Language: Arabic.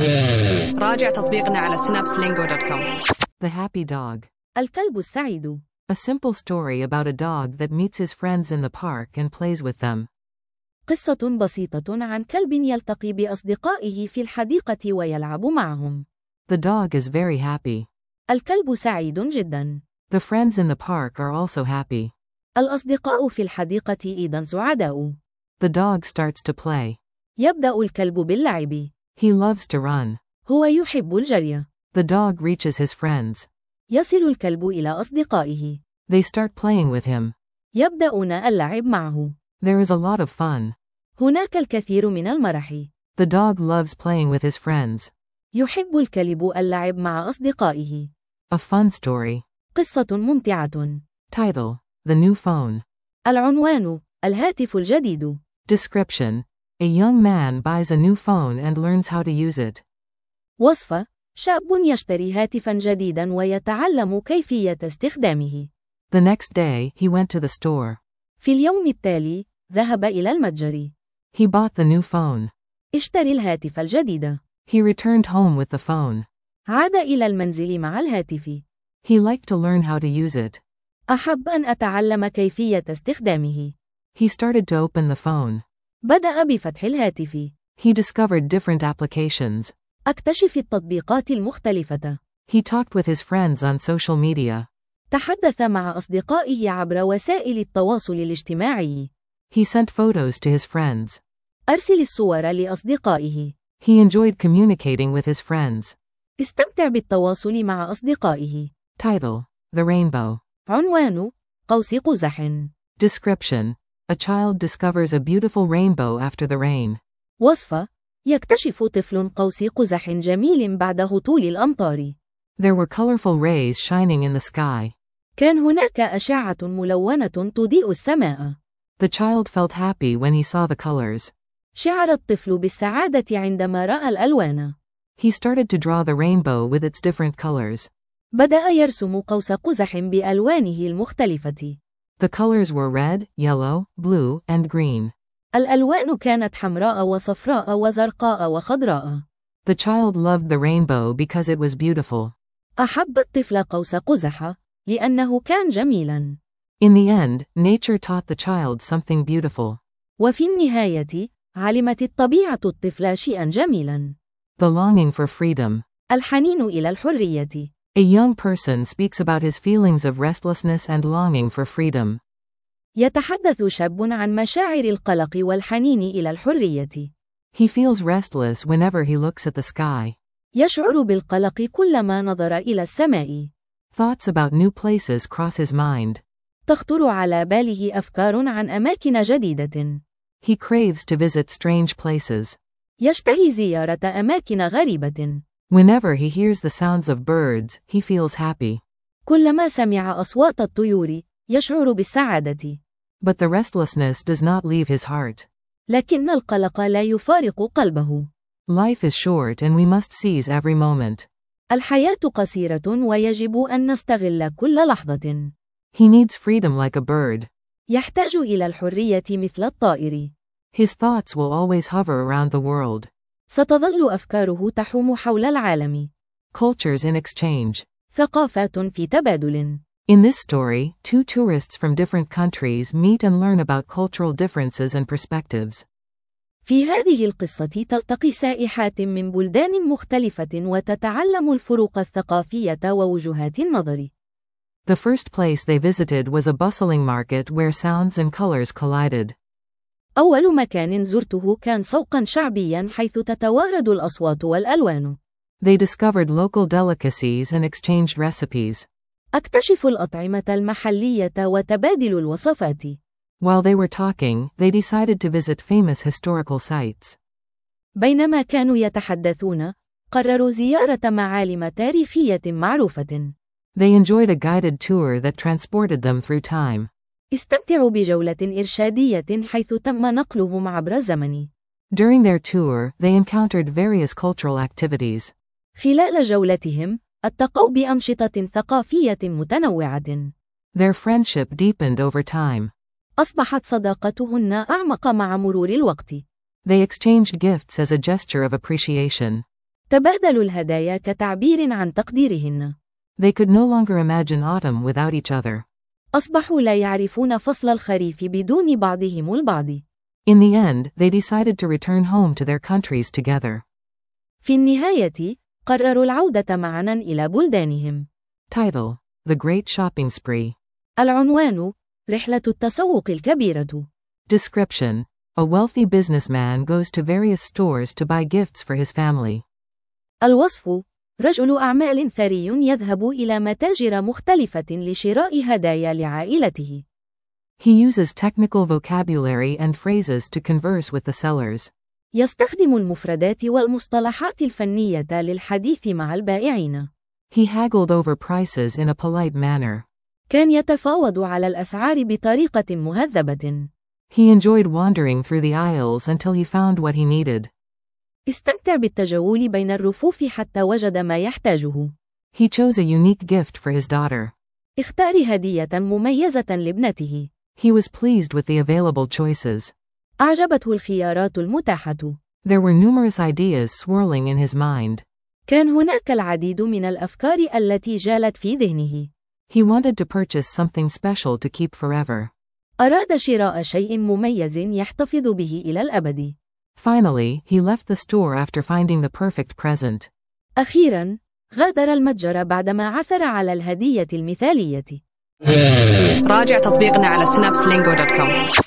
راجع تطبيقنا على synapselingo.com. The Happy Dog. الكلب السعيد. A simple story about a dog that meets his friends in the park and plays with them. قصة بسيطة عن كلب يلتقي بأصدقائه في الحديقة ويلعب معهم. The dog is very happy. الكلب سعيد جدا. The friends in the park are also happy. الأصدقاء في الحديقة أيضا سعداء. The dog starts to play. يبدأ الكلب باللعب. He loves to run. هو يحب الجري. The dog reaches his friends. يصل الكلب إلى أصدقائه. They start playing with him. يبدأون اللعب معه. There is a lot of fun. هناك الكثير من المرح. The dog loves playing with his friends. يحب الكلب اللعب مع أصدقائه. A fun story. قصة ممتعة. Title: The New Phone. العنوان: الهاتف الجديد. Description: A young man buys a new phone and learns how to use it. وصفة: شاب يشتري هاتفا جديدا ويتعلم كيفية استخدامه. The next day, he went to the store. في اليوم التالي، ذهب إلى المتجر. He bought the new phone. اشتري الهاتف الجديد. He returned home with the phone. عاد إلى المنزل مع الهاتف. He liked to learn how to use it. أحب أن أتعلم كيفية استخدامه. He started to open the phone. بدأ بفتح الهاتف. He discovered different applications. أكتشف التطبيقات المختلفة. He talked with his friends on social media. تحدث مع أصدقائه عبر وسائل التواصل الاجتماعي. He sent photos to his friends. أرسل الصور لأصدقائه. He enjoyed communicating with his friends. استمتع بالتواصل مع أصدقائه. Title: The Rainbow. عنوان: قوس قزح. Description: A child discovers a beautiful rainbow after the rain. وصفة: يكتشف طفل قوس قزح جميل بعد هطول الأمطار. There were colorful rays shining in the sky. كان هناك أشعة ملونة تضيء السماء. The child felt happy when he saw the colors. شعر الطفل بالسعادة عندما رأى الألوان. He started to draw the rainbow with its different colors. بدأ يرسم قوس قزح بألوانه المختلفة. The colors were red, yellow, blue, and green. الألوان كانت حمراء وصفراء وزرقاء وخضراء. The child loved the rainbow because it was beautiful. أحب الطفل قوس قزح لأنه كان جميلا. In the end, nature taught the child something beautiful. وفي النهاية، علمت الطبيعة الطفل شيئا جميلا. The longing for freedom. الحنين إلى الحرية. A young person speaks about his feelings of restlessness and longing for freedom. يتحدث شاب عن مشاعر القلق والحنين إلى الحرية. He feels restless whenever he looks at the sky. يشعر بالقلق كلما نظر إلى السماء. Thoughts about new places cross his mind. تخطر على باله أفكار عن أماكن جديدة. He craves to visit strange places. يشتهي زيارة أماكن غريبة. Whenever he hears the sounds of birds, he feels happy. كلما سمع أصوات الطيور، يشعر بالسعادة. But the restlessness does not leave his heart. لكن القلق لا يفارق قلبه. Life is short and we must seize every moment. الحياة قصيرة ويجب أن نستغل كل لحظة. He needs freedom like a bird. يحتاج إلى الحرية مثل الطائر. His thoughts will always hover around the world. ستظل أفكاره تحوم حول العالم. Cultures in exchange. ثقافات في تبادل. In this story, two tourists from different countries meet and learn about cultural differences and perspectives. في هذه القصة تلتقي سائحات من بلدان مختلفة وتتعلم الفروق الثقافية ووجهات النظر. The first place they visited was a bustling market where sounds and colors collided. أول مكان زرته كان سوقا شعبيا حيث تتوارد الأصوات والألوان. They discovered local delicacies and exchanged recipes. أكتشف الأطعمة المحلية وتبادل الوصفات. While they were talking, they decided to visit famous historical sites. بينما كانوا يتحدثون، قرروا زيارة معالم تاريخية معروفة. They enjoyed a guided tour that transported them through time. استمتعوا بجولة إرشادية حيث تم نقلهم عبر الزمن. During their tour, they encountered various cultural activities. خلال جولتهم، التقوا بأنشطة ثقافية متنوعة. Their friendship deepened over time. أصبحت صداقتهن أعمق مع مرور الوقت. They exchanged gifts as a gesture of appreciation. تبادلوا الهدايا كتعبير عن تقديرهن. They could no longer imagine autumn without each other. أصبحوا لا يعرفون فصل الخريف بدون بعضهم البعض. In the end, they decided to return home to their countries together. في النهاية، قرروا العودة معاً إلى بلدانهم. Title: The Great Shopping Spree. العنوان: رحلة التسوق الكبيرة. Description: A wealthy businessman goes to various stores to buy gifts for his family. الوصف: رجل أعمال ثري يذهب إلى متاجر مختلفة لشراء هدايا لعائلته. He uses technical vocabulary and phrases to converse with the sellers. يستخدم المفردات والمصطلحات الفنية للحديث مع البائعين. He haggled over prices in a polite manner. كان يتفاوض على الأسعار بطريقة مهذبة. He enjoyed wandering through the aisles until he found what he needed. استمتع بالتجول بين الرفوف حتى وجد ما يحتاجه. He chose a unique gift for his daughter. اختار هدية مميزة لابنته. He was pleased with the available choices. أعجبته الخيارات المتاحة. There were numerous ideas swirling in his mind. كان هناك العديد من الأفكار التي جالت في ذهنه. He wanted to purchase something special to keep forever. أراد شراء شيء مميز يحتفظ به إلى الأبد. Finally, he left the store after finding the perfect present. أخيراً، غادر المتجر بعدما عثر على الهدية المثالية. راجع تطبيقنا على synapselingo.com.